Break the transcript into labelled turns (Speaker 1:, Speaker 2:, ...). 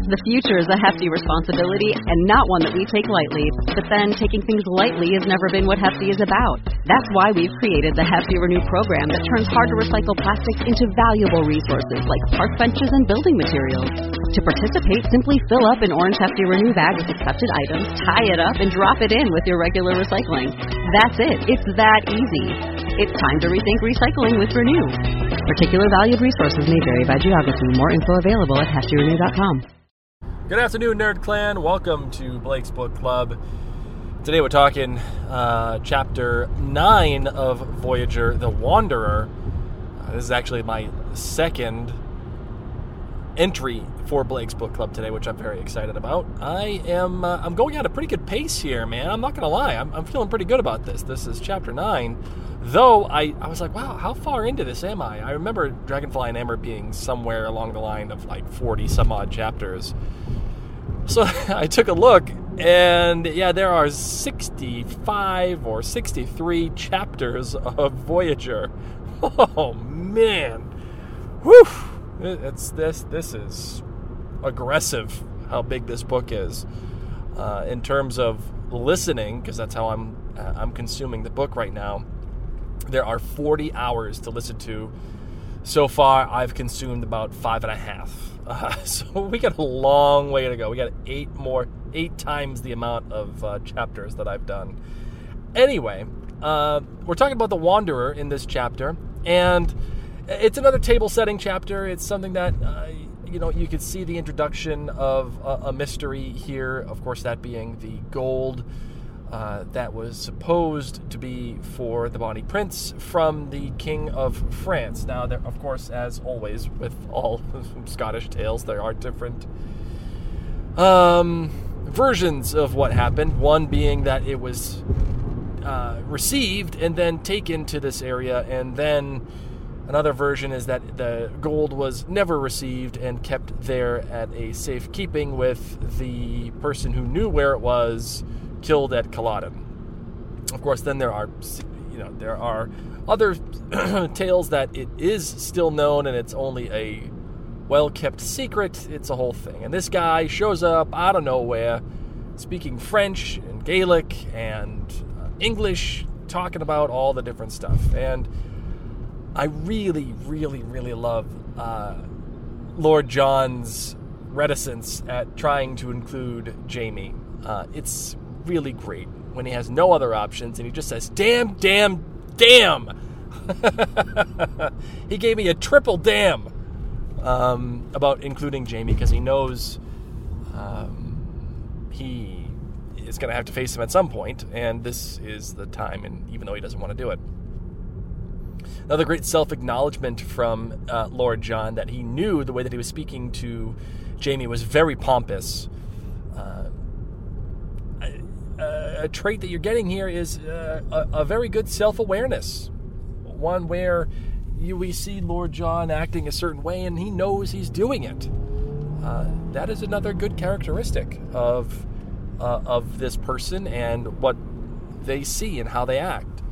Speaker 1: The future is a hefty responsibility and not one that we take lightly. But then, taking things lightly has never been what Hefty is about. That's why we've created the Hefty Renew program that turns hard-to-recycle plastics into valuable resources like park benches and building materials. To participate, simply fill up an orange Hefty Renew bag with accepted items, tie it up, and drop it in with your regular recycling. That's it. It's that easy. It's time to rethink recycling with Renew. Particular valued resources may vary by geography. More info available at heftyrenew.com.
Speaker 2: Good afternoon, Nerd Clan. Welcome to Blake's Book Club. Today we're talking Chapter 9 of Voyager, The Wanderer. This is actually my second entry for Blake's Book Club today, which I'm very excited about. I'm going at a pretty good pace here, man. I'm not going to lie. I'm feeling pretty good about this. This is Chapter 9. Though, I was like, wow, how far into this am I? I remember Dragonfly and Amber being somewhere along the line of like 40-some-odd chapters. So I took a look, and yeah, there are 65 or 63 chapters of Voyager. Oh, man. Whew. This is aggressive, how big this book is. In terms of listening, because that's how I'm consuming the book right now. There are 40 hours to listen to. So far, I've consumed about 5.5. So we got a long way to go. We got 8 times the amount of chapters that I've done. Anyway, we're talking about the Wanderer in this chapter, and it's another table-setting chapter. It's something that you could see the introduction of a mystery here. Of course, that being the gold. That was supposed to be for the Bonnie Prince from the King of France. Now, there, of course, as always with all Scottish tales, there are different versions of what happened. One being that it was received and then taken to this area, and then another version is that the gold was never received and kept there at a safekeeping with the person who knew where it was killed at Culloden. Of course, then there are other tales that it is still known and it's only a well-kept secret. It's a whole thing. And this guy shows up out of nowhere, speaking French and Gaelic and English, talking about all the different stuff. And I really, really, really love Lord John's reticence at trying to include Jamie. It's really great when he has no other options and he just says, damn, damn, damn. He gave me a triple damn about including Jamie because he knows he is going to have to face him at some point, and this is the time, and even though he doesn't want to do it. Another great self-acknowledgement from Lord John that he knew the way that he was speaking to Jamie was very pompous. A trait that you're getting here is a very good self-awareness. One where we see Lord John acting a certain way and he knows he's doing it. That is another good characteristic of this person and what they see and how they act.